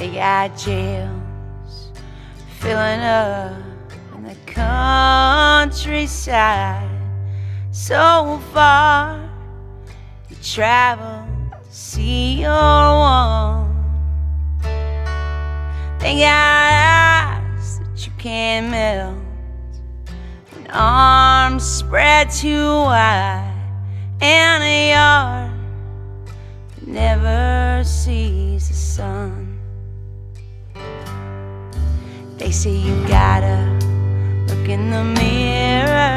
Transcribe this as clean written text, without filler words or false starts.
They got jails filling up in the countryside. So far you travel to see your one. They got eyes that you can't melt, and arms spread too wide, and a yard that never sees the sun. They say you gotta look in the mirror